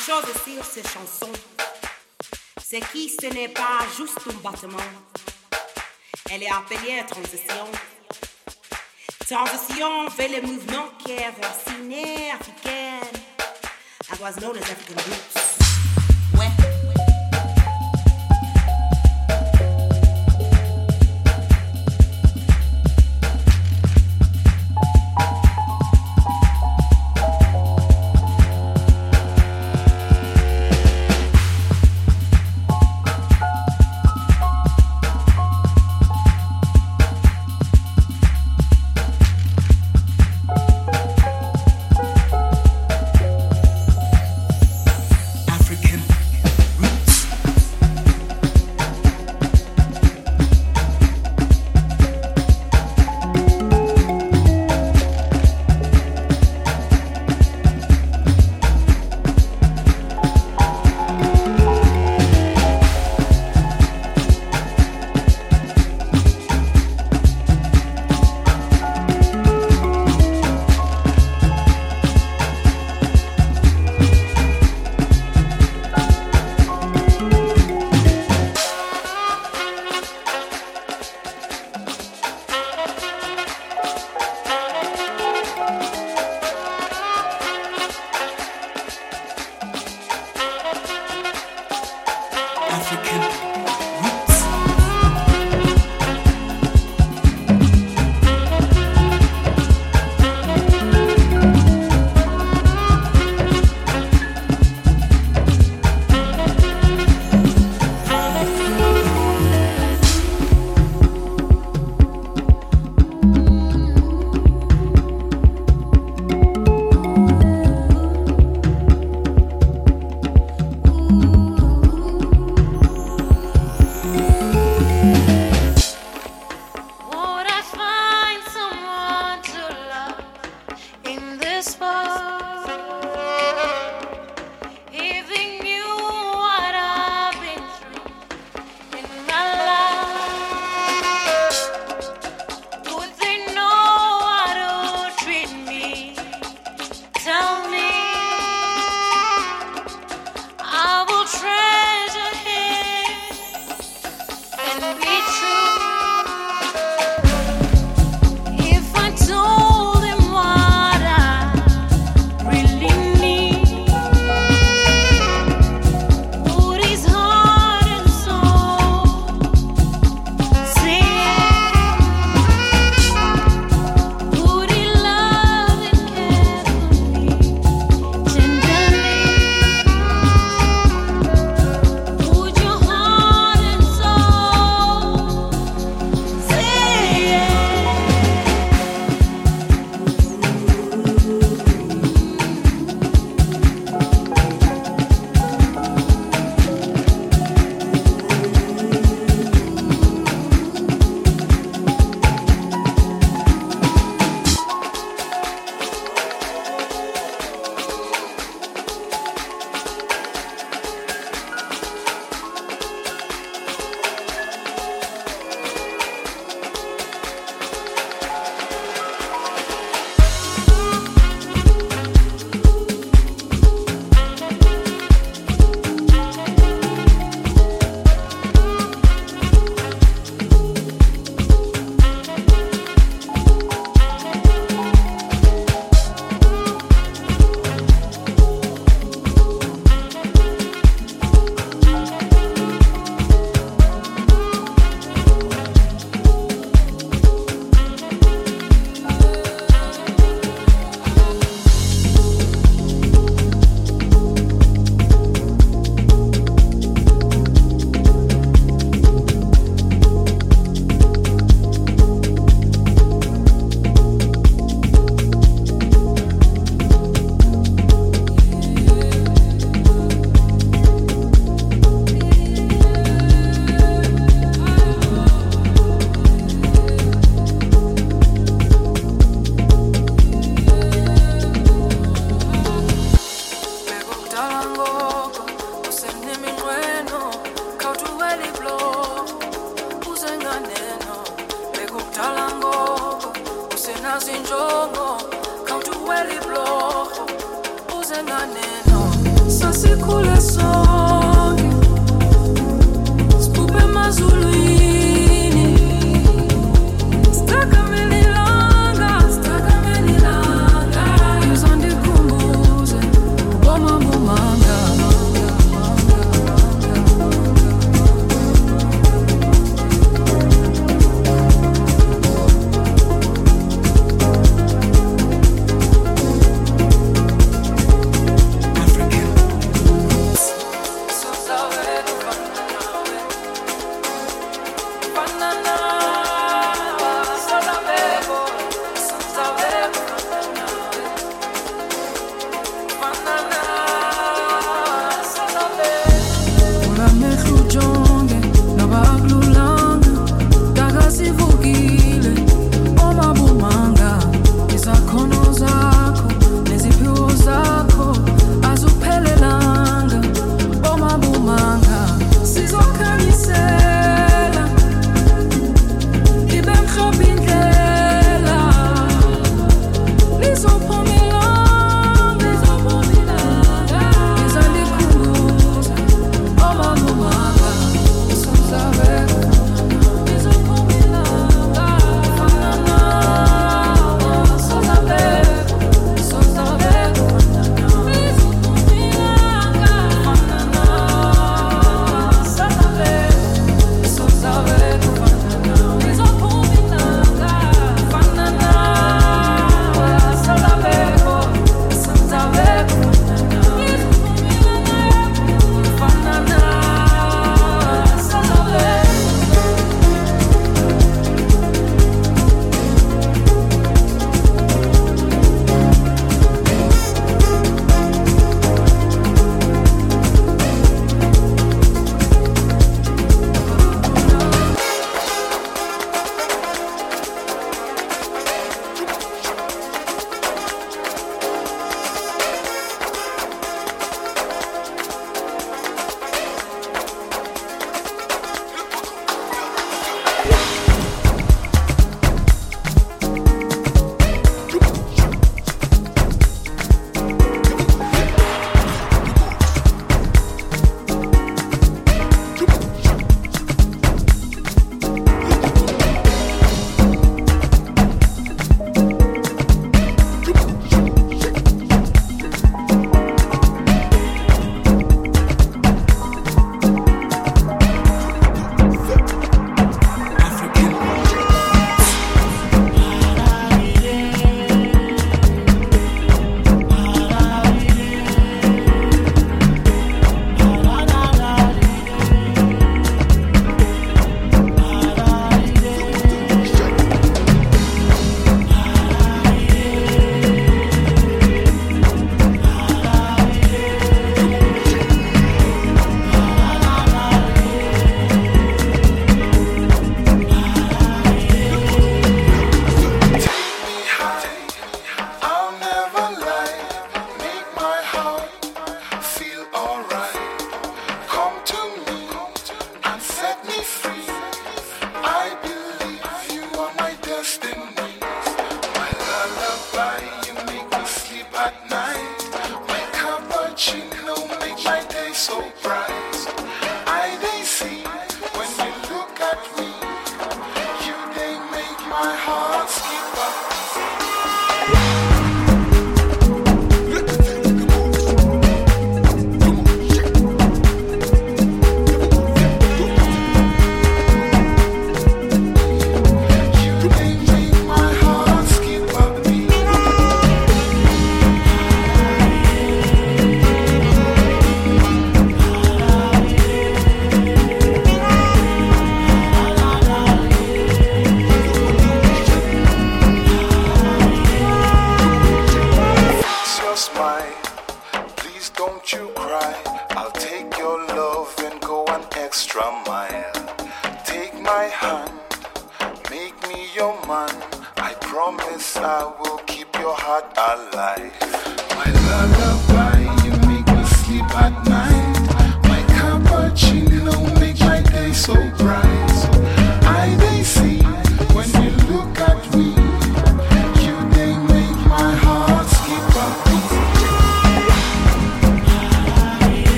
chose sur ces chansons, c'est que ce n'est pas juste un battement. Elle est appelée transition. Transition vers le mouvement qui est racine africaine. It was known as African roots. nazinjongo khawuthi wele ibloho uze nganeno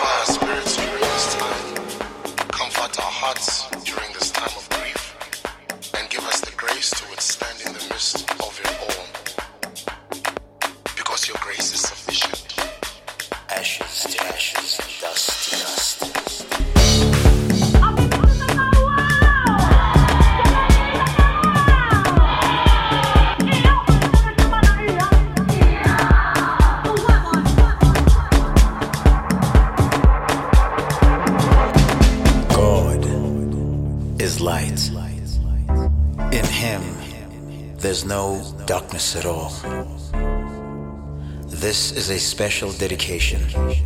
Darkness at all. This is a special dedication,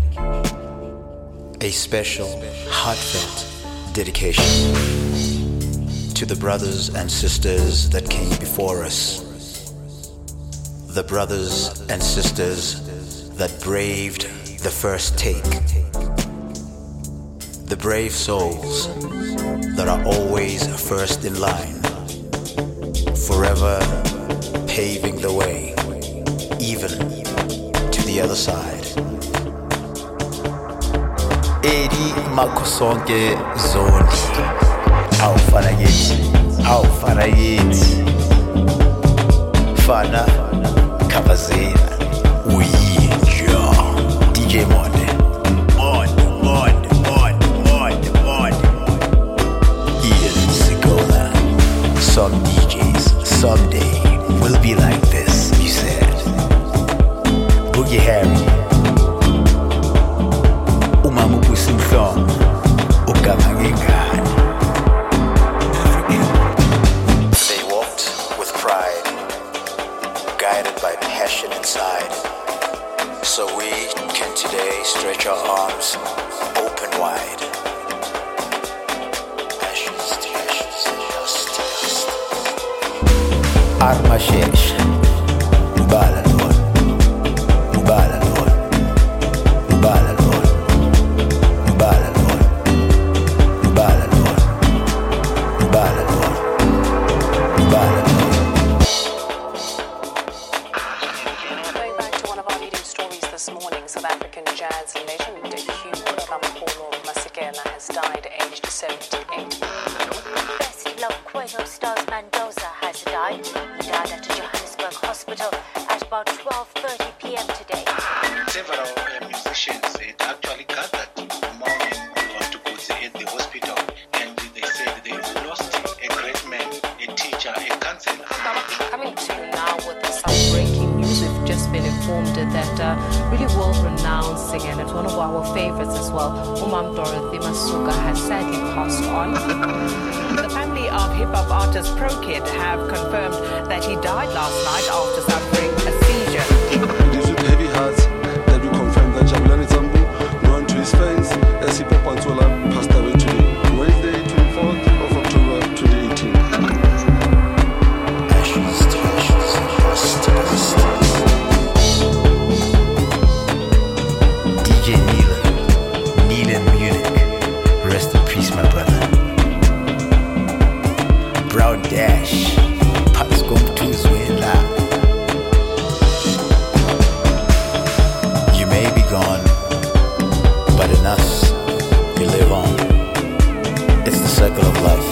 a special heartfelt dedication to the brothers and sisters that came before us, the brothers and sisters that braved the first take, the brave souls that are always first in line, forever paving the way, even to the other side. Eri makosonke zoni, awufana yithi, fana kavazela, uyinja, DJ Monde, Ian Sigola, some DJs, someday will be like this, you said. Boogie Harry, Umamu Pusimflom, Ukamangengani. They walked with pride, guided by passion inside. So we can today stretch our arms open wide. Ashes to ashes, dust to dust. Armashesh, Mubala Lord, Mubala Lord, Mubala Lord, Mubala Lord, Mubala Lord, Mubala Lord, Mubala Lord. Going back to one of our leading stories this morning, South African jazz legend Hugh Ramapolo Masekela has died aged 78. Best love Quavo stars Mendoza has died. He died at a Johannesburg hospital at about 12:30 p.m. today. Several musicians actually gathered mourning to go at the hospital, and they said they lost a great man, a teacher, a counselor. Coming to you now with some breaking news. We've just been informed that really world-renowned singer, and it's one of our favorites as well, Umam Dorothy Masuka, has sadly passed on. The family of hip-hop artist Pro Kid have confirmed that he died last night after suffering a seizure. It is with heavy hearts that we confirm that Jabulani Zambu, known to his fans as Hip Hop Antsola, passed away today, Wednesday, 24th of October 2018. Ashes to ashes, dust to dust. DJ Neil Munich, rest in peace, my brother. Brown Dash, Patscom Tuzwela. You may be gone, but in us, you live on. It's the circle of life.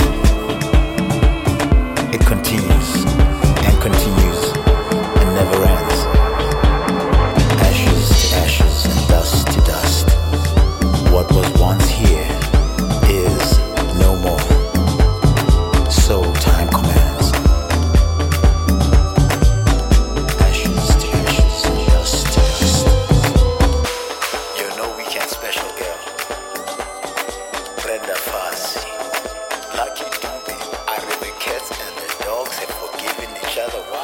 It continues and continues and never ends. Ashes to ashes and dust to dust. What was once here is no more. So time commands. Ashes to ashes and dust to dust. You're no weekend special girl. Brenda Fassie. Lucky Dube. I read the cats and the dogs have forgiven each other. Wow.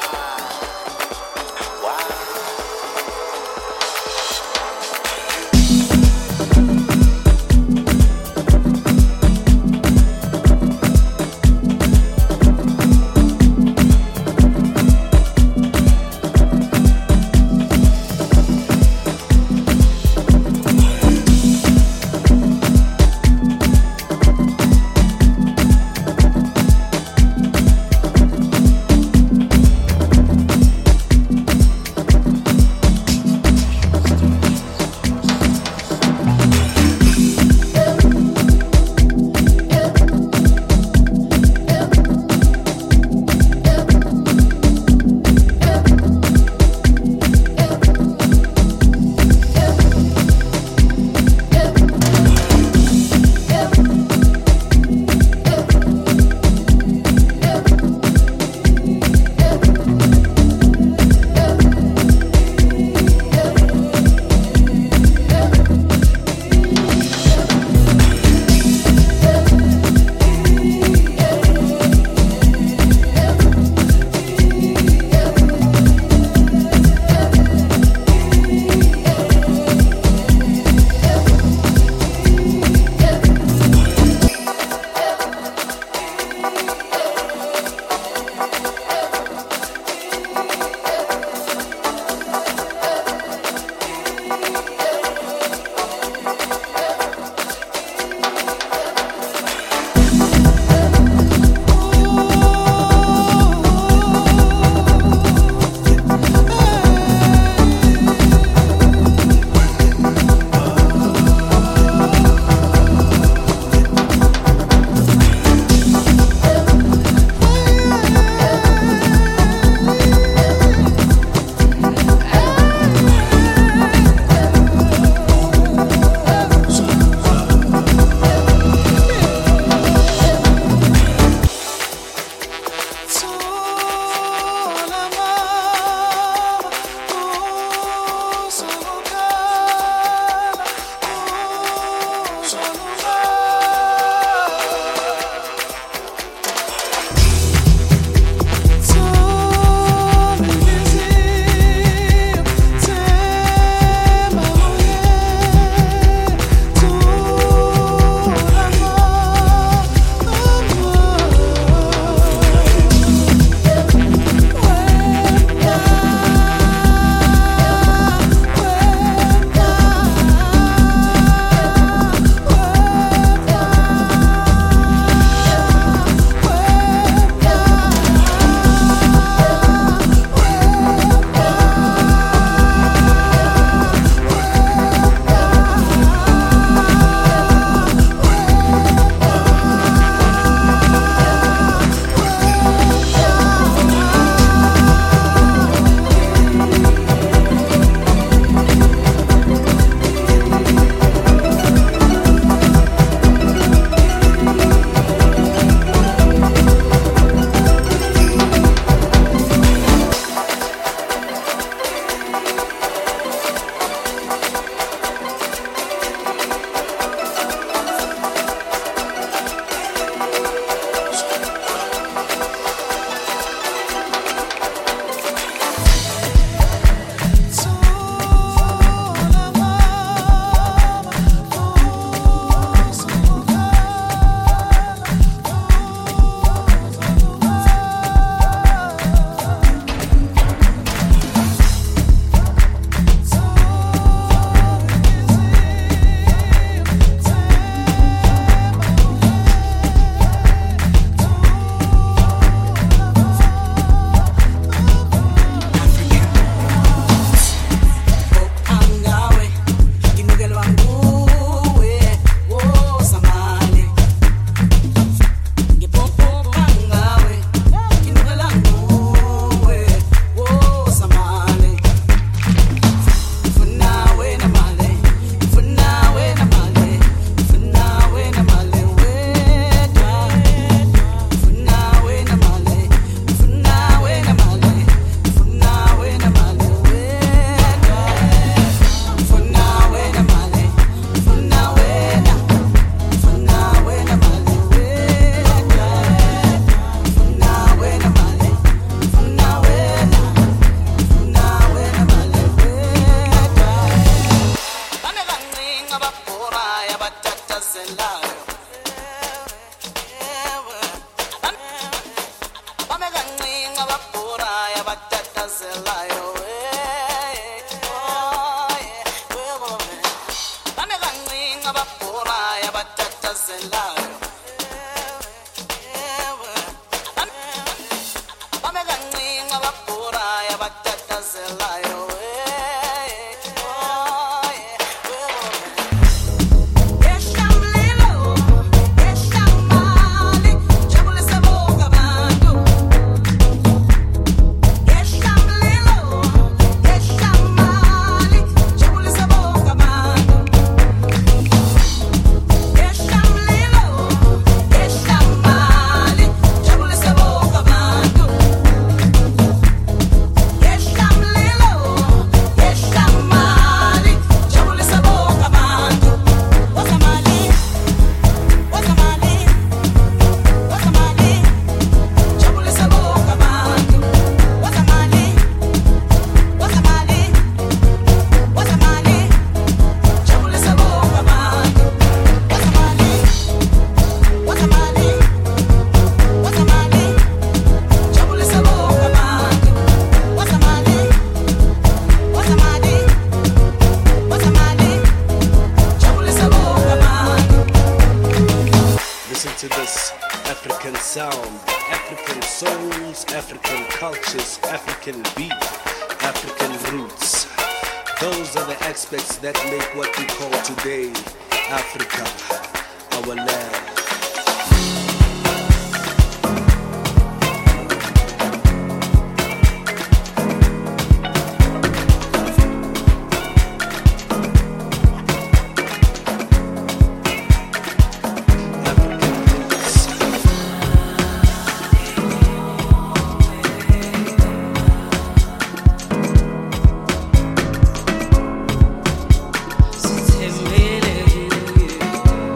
sound, African souls, African cultures, African beat, African roots. Those are the aspects that make what we call today Africa, our land. Sithembele kuye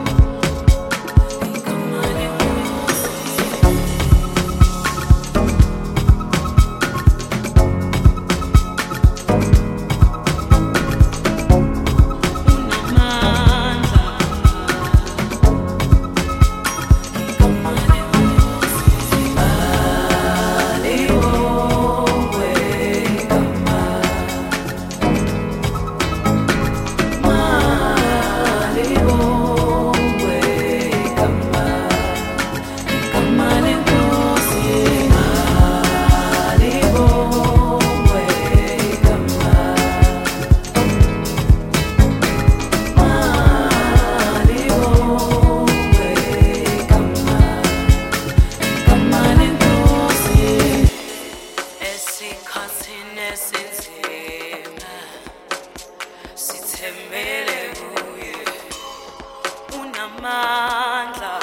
namandla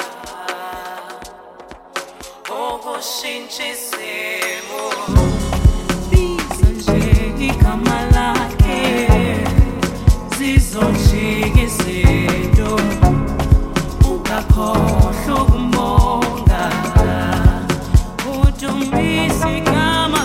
okushintsha isimo biza nje igama lakhe zizojika izinto ungakhohlwa ukumonga udumise igama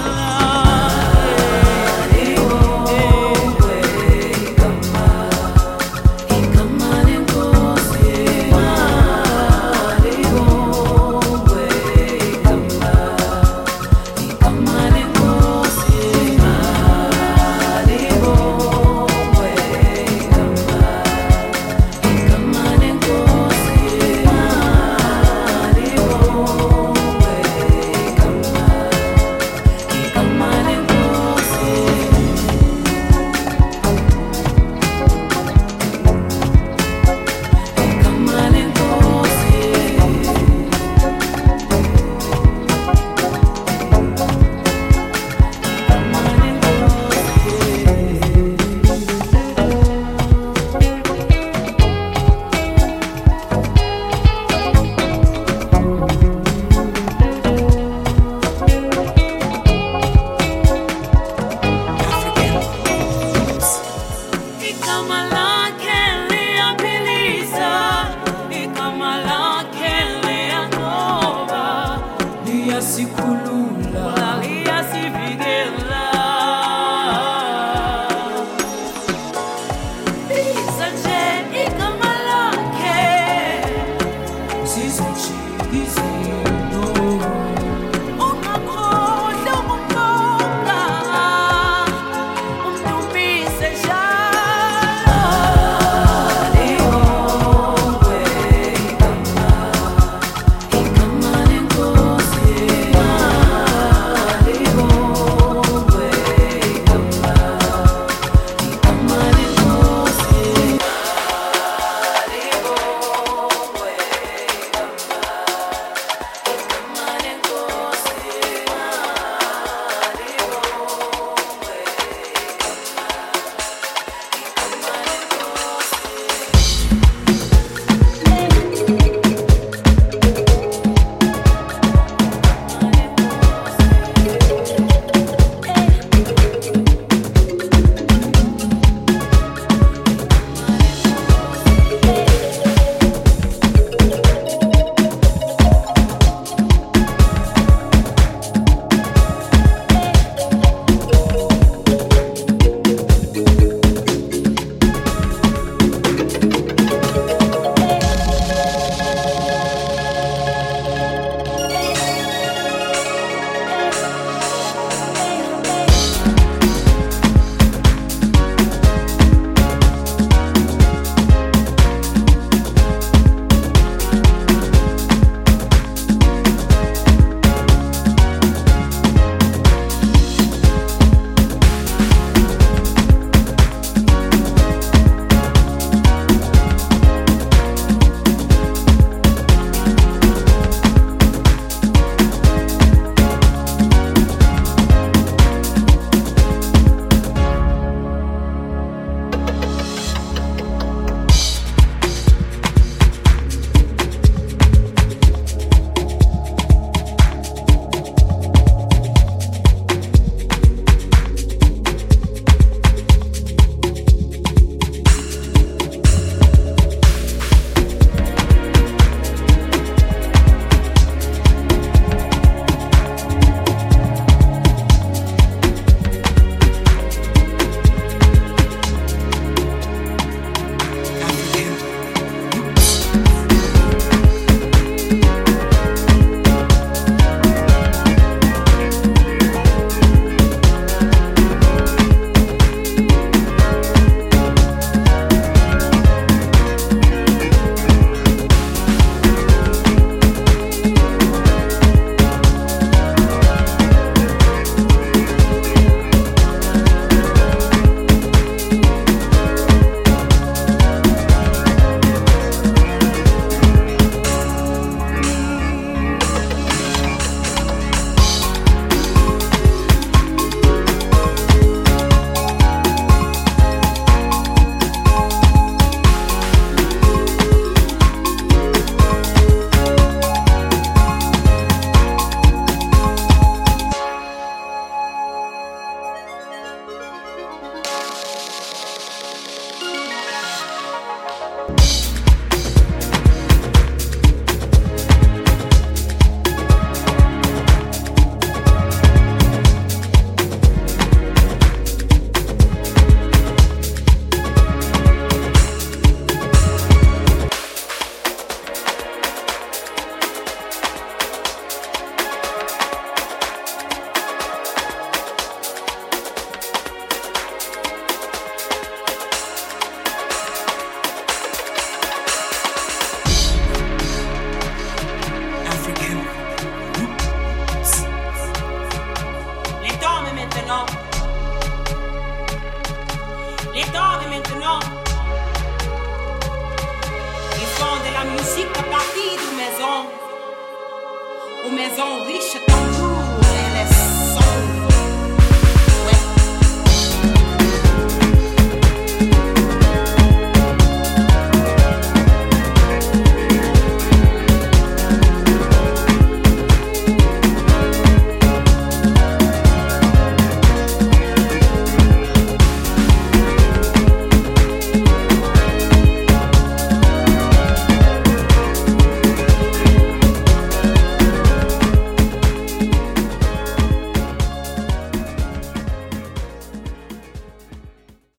musique à partir de maison. Aux maisons riches tambour et les